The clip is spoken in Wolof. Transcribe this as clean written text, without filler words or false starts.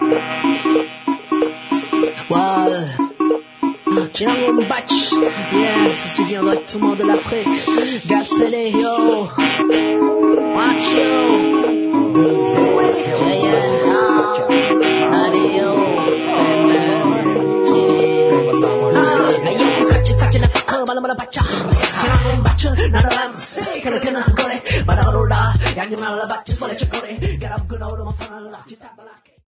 Tiens mon batch, yeah, se souvient directement de l'Afrique. Gatsele yo, watch yo, yeah yeah, adio, ayo 사치 나 fuck 말라 바차. 지난 건 바쳐 나라랑 세 그래 그나 거래 바다가 놀라 양념 말라 바치 소리 쳐 거래. 가람 그나 오르면 사나라 기타 발라게.